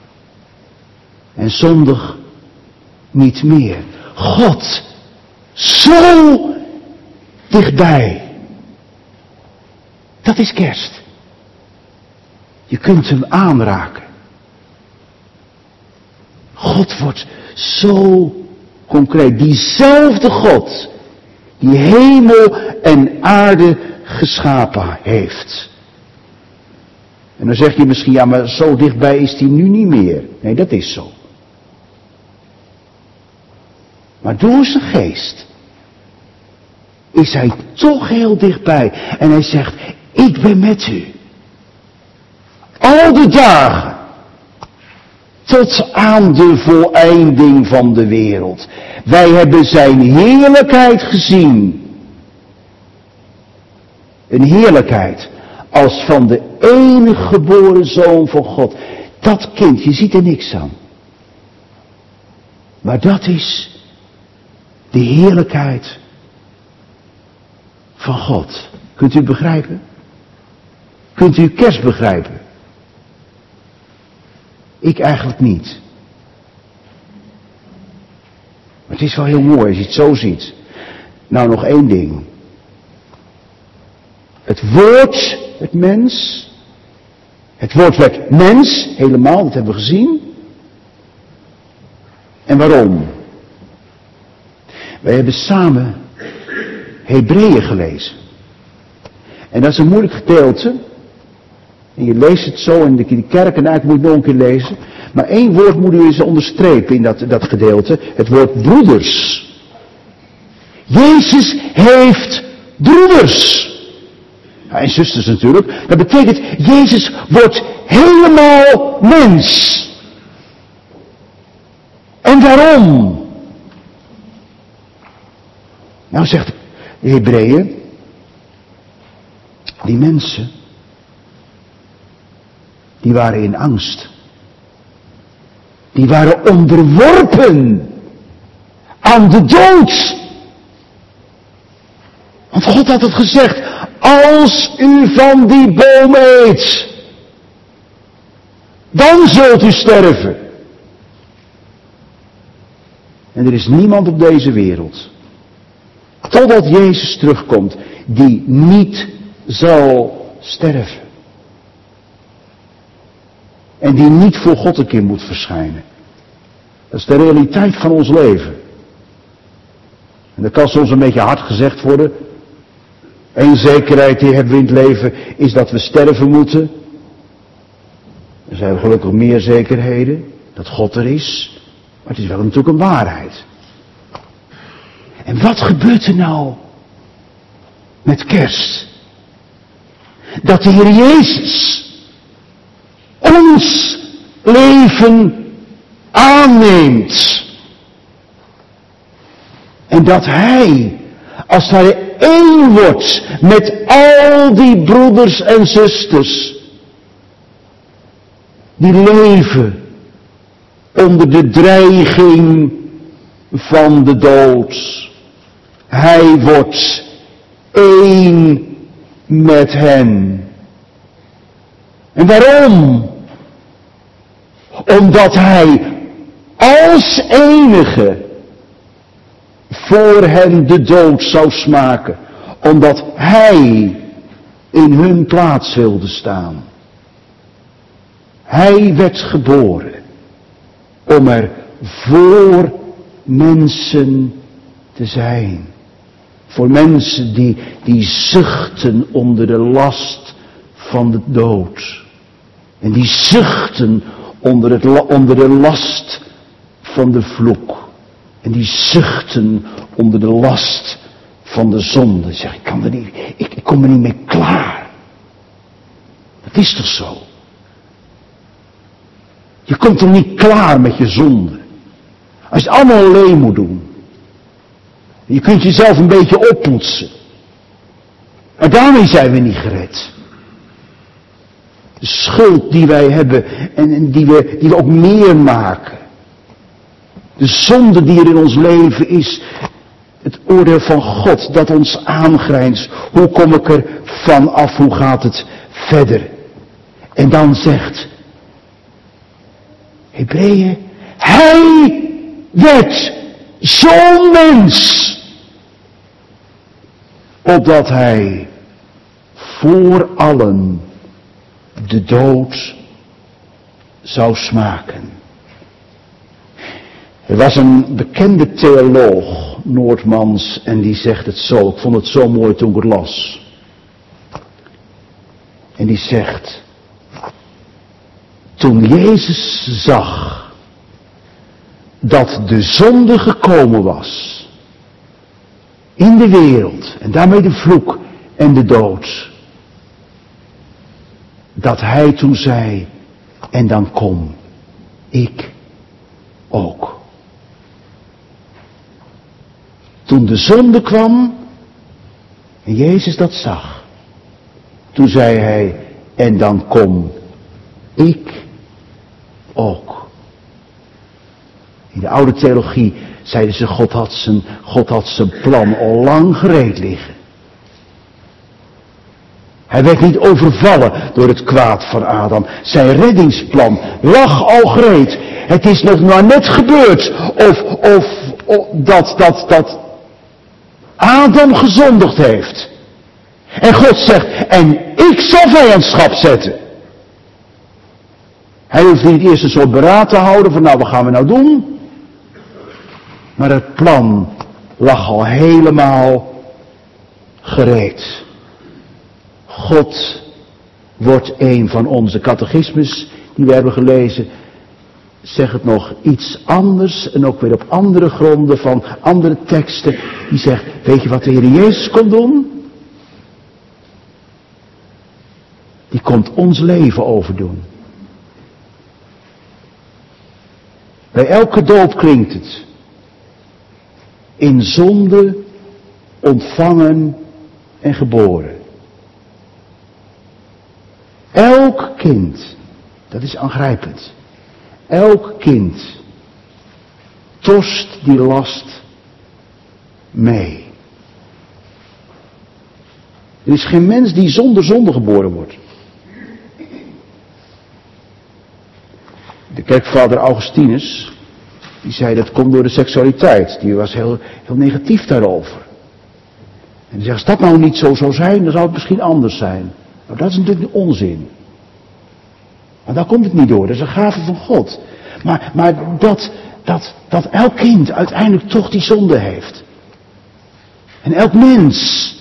En zondig niet meer. God, zo dichtbij. Dat is kerst. Je kunt hem aanraken. God wordt zo concreet. Diezelfde God die hemel en aarde geschapen heeft. En dan zeg je misschien, ja, maar zo dichtbij is hij nu niet meer. Nee, dat is zo. Maar door zijn geest is hij toch heel dichtbij. En hij zegt, ik ben met u. Al de dagen. Tot aan de voleinding van de wereld. Wij hebben zijn heerlijkheid gezien. Een heerlijkheid als van de enige geboren Zoon van God. Dat kind, je ziet er niks aan. Maar dat is de heerlijkheid van God. Kunt u het begrijpen? Kunt u kerst begrijpen? Ik eigenlijk niet. Maar het is wel heel mooi als je het zo ziet. Nou, nog één ding. Het woord, het mens. Het woord werd mens, helemaal, dat hebben we gezien. En waarom? Wij hebben samen Hebreeën gelezen. En dat is een moeilijk gedeelte. En je leest het zo in de, in de kerk en eigenlijk moet je nog een keer lezen. Maar één woord moet u eens onderstrepen in dat, dat gedeelte. Het woord broeders. Jezus heeft broeders. Ja, en zusters natuurlijk. Dat betekent, Jezus wordt helemaal mens. En waarom? Nou zegt de Hebreeën, die mensen, die waren in angst. Die waren onderworpen aan de dood. Want God had het gezegd, als u van die boom eet, dan zult u sterven. En er is niemand op deze wereld, totdat Jezus terugkomt, die niet zal sterven. En die niet voor God een keer moet verschijnen. Dat is de realiteit van ons leven. En dat kan soms een beetje hard gezegd worden. Eén zekerheid die hebben we in het leven is dat we sterven moeten. Er zijn gelukkig meer zekerheden. Dat God er is. Maar het is wel natuurlijk een waarheid. En wat gebeurt er nou met kerst? Dat de Heer Jezus ons leven aanneemt. En dat Hij, als Hij één wordt met al die broeders en zusters, die leven onder de dreiging van de dood. Hij wordt één met hen. En waarom? Omdat Hij als enige voor hen de dood zou smaken. Omdat Hij in hun plaats wilde staan. Hij werd geboren om er voor mensen te zijn. Voor mensen die, die zuchten onder de last van de dood. En die zuchten onder, het, onder de last van de vloek. En die zuchten onder de last van de zonde. Zeg, ik kan er niet, ik, ik kom er niet mee klaar. Dat is toch zo? Je komt er niet klaar met je zonde. Als je het allemaal alleen moet doen. Je kunt jezelf een beetje oppoetsen. Maar daarmee zijn we niet gered. De schuld die wij hebben en, en die, we, die we ook meer maken. De zonde die er in ons leven is. Het oordeel van God dat ons aangrijnst. Hoe kom ik er van af? Hoe gaat het verder? En dan zegt Hebreeën, Hij werd zo'n mens. Opdat Hij voor allen de dood zou smaken. Er was een bekende theoloog, Noordmans, en die zegt het zo. Ik vond het zo mooi toen ik het las. En die zegt, toen Jezus zag dat de zonde gekomen was in de wereld, en daarmee de vloek en de dood, dat Hij toen zei, en dan kom ik ook. Toen de zonde kwam en Jezus dat zag, toen zei Hij, en dan kom ik ook. In de oude theologie zeiden ze, God had zijn, God had zijn plan al lang gereed liggen. Hij werd niet overvallen door het kwaad van Adam. Zijn reddingsplan lag al gereed. Het is nog maar net gebeurd of, of, of dat, dat, dat Adam gezondigd heeft. En God zegt, en ik zal vijandschap zetten. Hij hoeft niet eerst een soort beraad te houden van nou, wat gaan we nou doen? Maar het plan lag al helemaal gereed. God wordt een van onze catechismes die we hebben gelezen. Zeg het nog iets anders en ook weer op andere gronden van andere teksten. Die zegt, weet je wat de Heer Jezus kon doen? Die komt ons leven overdoen. Bij elke doop klinkt het. In zonde ontvangen en geboren. Elk kind, dat is aangrijpend. Elk kind torst die last mee. Er is geen mens die zonder zonde geboren wordt. De kerkvader Augustinus, die zei dat komt door de seksualiteit. Die was heel, heel negatief daarover. En die zegt, als dat nou niet zo zou zijn, dan zou het misschien anders zijn. Nou, dat is natuurlijk onzin. Maar daar komt het niet door, dat is een gave van God. Maar, maar dat, dat, dat elk kind uiteindelijk toch die zonde heeft. En elk mens.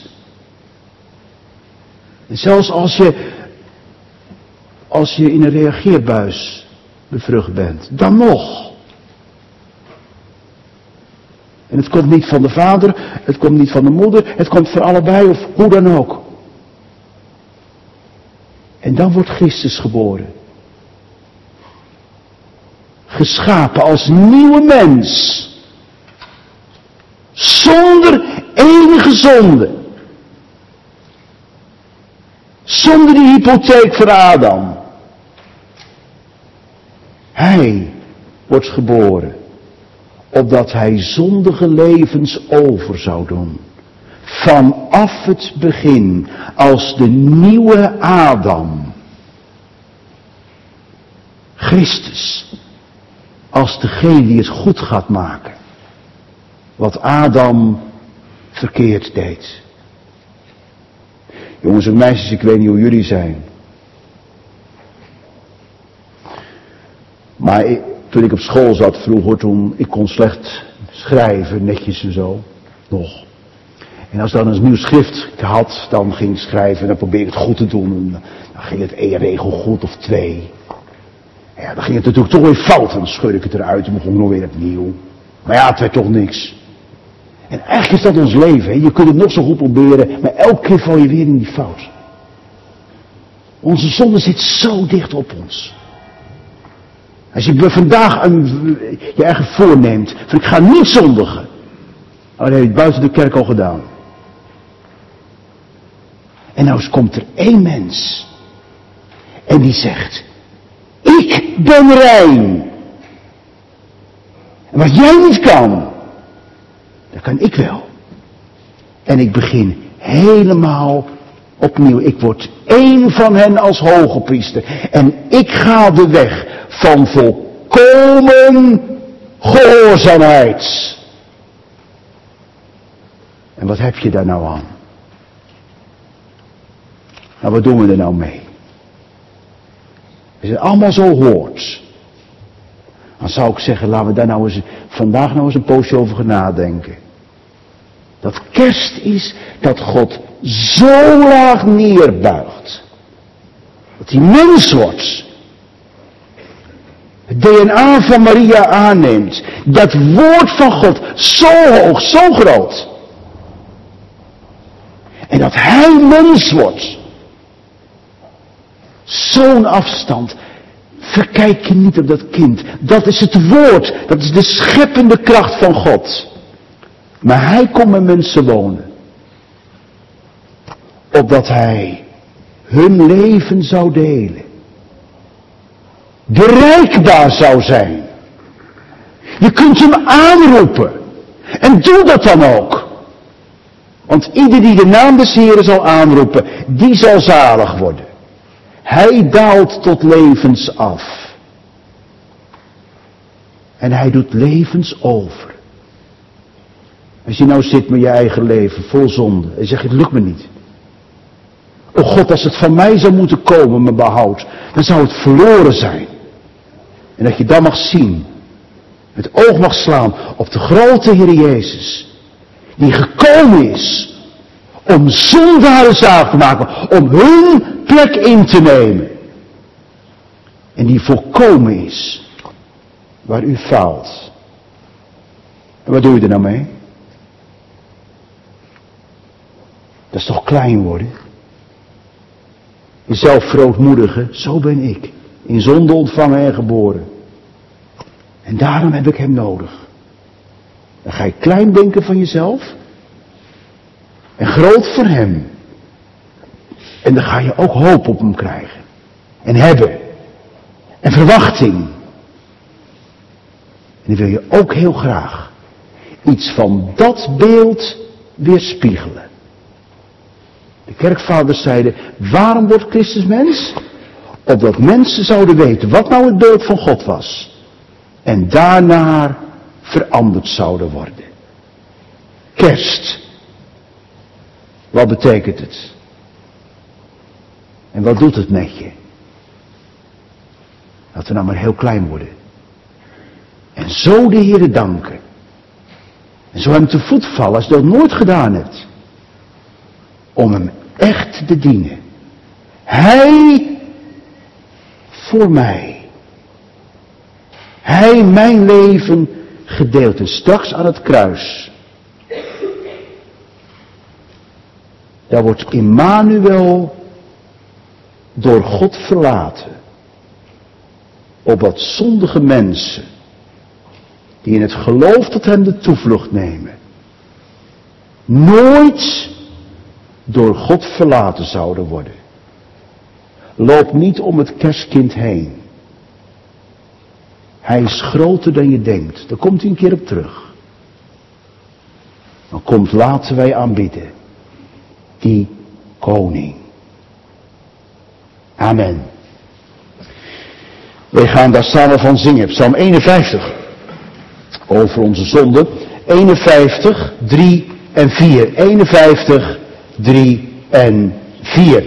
En zelfs als je, als je in een reageerbuis bevrucht bent, dan nog. En het komt niet van de vader, het komt niet van de moeder, het komt van allebei of hoe dan ook. En dan wordt Christus geboren. Geschapen als nieuwe mens. Zonder enige zonde. Zonder die hypotheek van Adam. Hij wordt geboren. Opdat hij zondige levens over zou doen. Vanaf het begin. Als de nieuwe Adam. Christus. Als degene die het goed gaat maken. Wat Adam verkeerd deed. Jongens en meisjes, ik weet niet hoe jullie zijn. Maar ik, toen ik op school zat vroeger, toen ik kon slecht schrijven, netjes en zo. Nog. En als ik dan een nieuw schrift had, dan ging ik schrijven en dan probeerde ik het goed te doen. En dan ging het één regel goed of twee. Ja, dan ging het natuurlijk toch weer fout. Dan scheurde ik het eruit en begon nog weer opnieuw. Maar ja, het werd toch niks. En eigenlijk is dat ons leven. Hè? Je kunt het nog zo goed proberen, maar elke keer val je weer in die fout. Onze zonde zit zo dicht op ons. Als je vandaag een, je eigen voorneemt, van ik ga niet zondigen. Oh, dat heb je buiten de kerk al gedaan. En nou eens komt er één mens. En die zegt, ik ben rein. En wat jij niet kan, dat kan ik wel. En ik begin helemaal opnieuw. Ik word één van hen als hoge priester. En ik ga de weg van volkomen gehoorzaamheid. En wat heb je daar nou aan? Nou, wat doen we er nou mee? Als je het allemaal zo hoort, dan zou ik zeggen, laten we daar nou eens, vandaag nou eens een poosje over gaan nadenken. Dat kerst is dat God zo laag neerbuigt. Dat hij mens wordt. Het D N A van Maria aanneemt. Dat woord van God zo hoog, zo groot. En dat hij mens wordt. Zo'n afstand. Verkijk je niet op dat kind. Dat is het woord. Dat is de scheppende kracht van God. Maar hij komt met mensen wonen. Opdat hij hun leven zou delen. Bereikbaar zou zijn. Je kunt hem aanroepen. En doe dat dan ook. Want ieder die de naam des Heeren zal aanroepen, die zal zalig worden. Hij daalt tot levens af. En hij doet levens over. Als je nou zit met je eigen leven, vol zonde, en je zegt, het lukt me niet. O God, als het van mij zou moeten komen, mijn behoud, dan zou het verloren zijn. En dat je dan mag zien, het oog mag slaan op de grote Heer Jezus, die gekomen is om zondaren zalig te maken, om hun plek in te nemen. En die volkomen is waar u faalt. En wat doe je er nou mee? Dat is toch klein worden? Jezelf verootmoedigen, zo ben ik. In zonde ontvangen en geboren. En daarom heb ik hem nodig. Dan ga je klein denken van jezelf. En groot voor hem. En dan ga je ook hoop op hem krijgen. En hebben. En verwachting. En dan wil je ook heel graag iets van dat beeld weerspiegelen. De kerkvaders zeiden, waarom wordt Christus mens? Opdat mensen zouden weten wat nou het beeld van God was. En daarna veranderd zouden worden. Kerst. Wat betekent het? En wat doet het met je? Laten we nou maar heel klein worden. En zo de Heere danken. En zo hem te voet vallen als je dat nooit gedaan hebt. Om hem echt te dienen. Hij voor mij. Hij mijn leven gedeeld. En straks aan het kruis. Daar wordt Immanuel door God verlaten. Opdat zondige mensen, die in het geloof tot hem de toevlucht nemen, nooit door God verlaten zouden worden. Loop niet om het kerstkind heen. Hij is groter dan je denkt. Daar komt hij een keer op terug. Dan komt, laten wij aanbidden die koning. Amen. Wij gaan daar samen van zingen. Psalm eenenvijftig. Over onze zonde. eenenvijftig, drie en vier. eenenvijftig, drie en vier.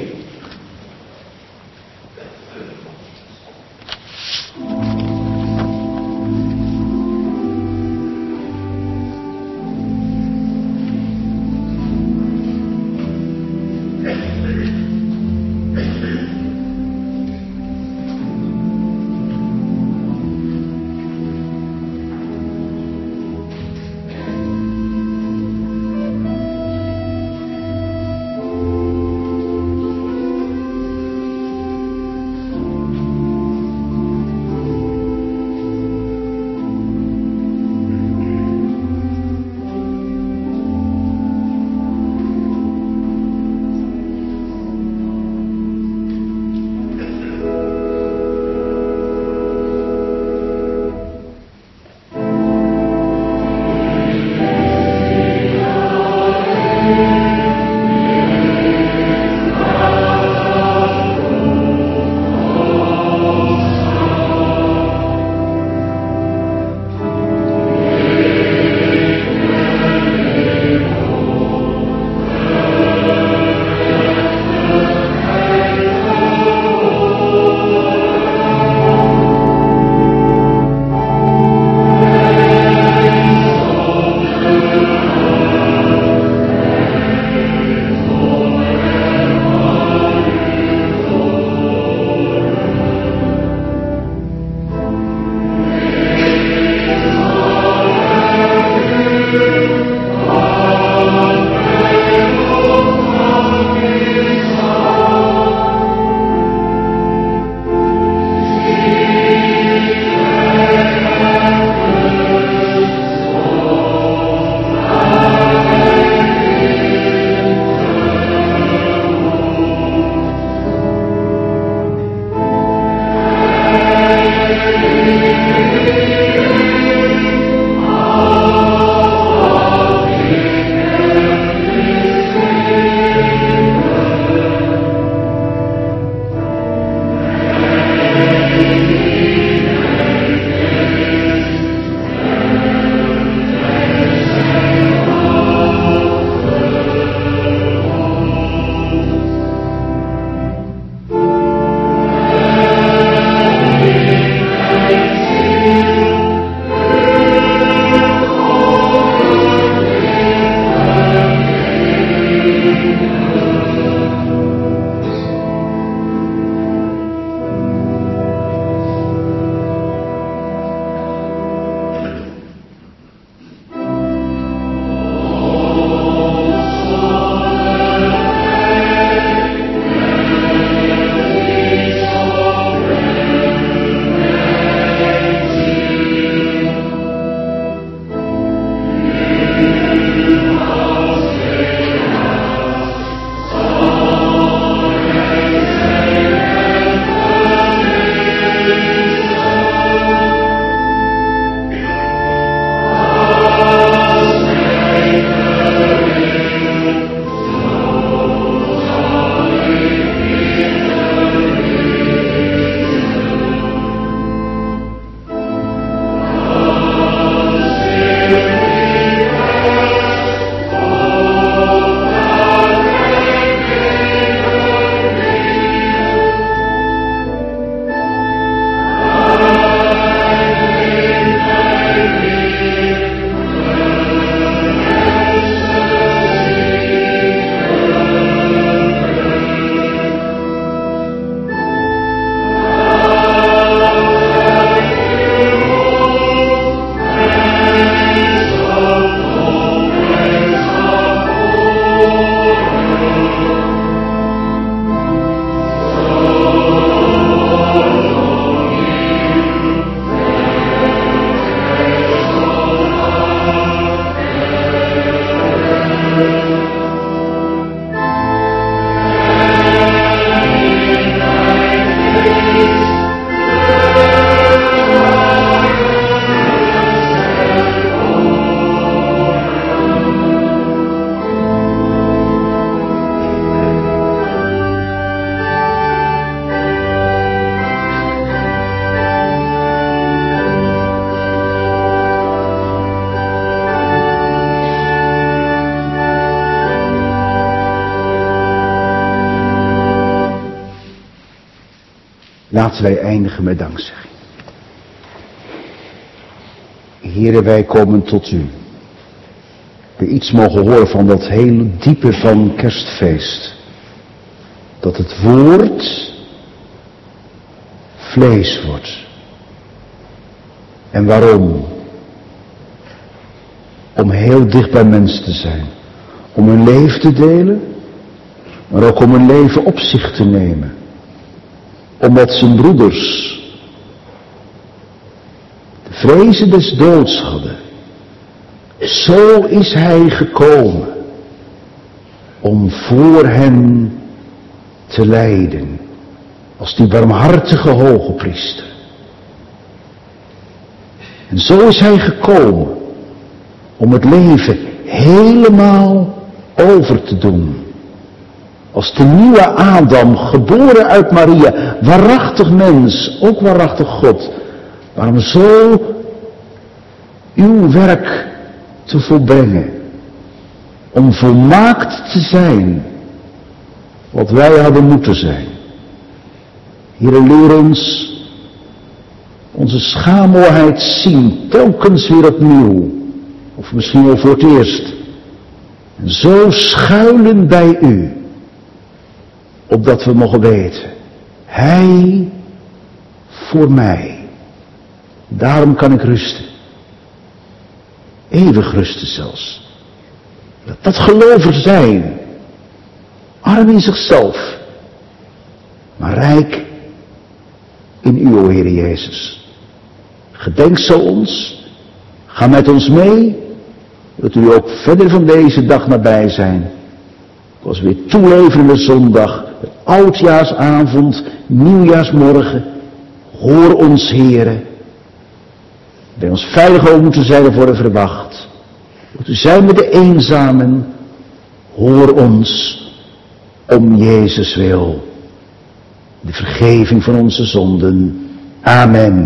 Laten wij eindigen met dankzegging. Heere, wij komen tot u. We iets mogen horen van dat hele diepe van kerstfeest. Dat het woord vlees wordt. En waarom? Om heel dicht bij mensen te zijn. Om hun leven te delen. Maar ook om hun leven op zich te nemen. Omdat zijn broeders de vrezen des doods hadden. Zo is hij gekomen. Om voor hen te lijden. Als die barmhartige hoge priester. En zo is hij gekomen. Om het leven helemaal over te doen. Als de nieuwe Adam, geboren uit Maria, waarachtig mens, ook waarachtig God. Maar om zo uw werk te volbrengen. Om volmaakt te zijn. Wat wij hadden moeten zijn. Heere, leer ons onze schaammoeheid zien, telkens weer opnieuw. Of misschien wel voor het eerst. En zo schuilen bij u. Opdat we mogen weten. Hij voor mij. Daarom kan ik rusten. Eeuwig rusten zelfs. Dat, dat gelovers zijn. Arm in zichzelf. Maar rijk in u, o Heer Jezus. Gedenk zo ons. Ga met ons mee. Dat u ook verder van deze dag nabij zijn. Het was weer toeleverende zondag. Oudjaarsavond. Nieuwjaarsmorgen. Hoor ons, Heere. Bij ons veilig ook moeten zijn en worden verwacht. Dat u zijn met de eenzamen. Hoor ons. Om Jezus wil. De vergeving van onze zonden. Amen.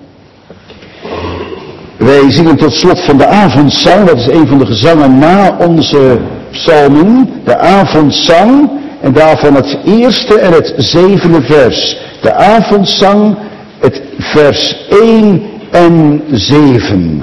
Wij zingen tot slot van de avondzang. Dat is een van de gezangen na onze psalmen. De avondzang. En daarvan het eerste en het zevende vers. De avondzang. Het vers één en zeven.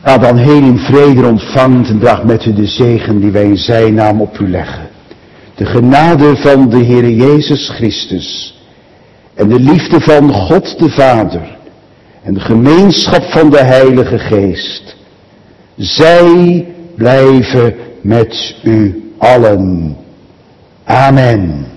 Ga dan heen in vrede, ontvangt en draagt met u de zegen die wij in zijn naam op u leggen. De genade van de Heer Jezus Christus en de liefde van God de Vader en de gemeenschap van de Heilige Geest. Zij blijven met u allen. Amen.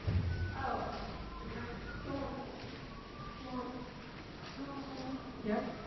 Ja.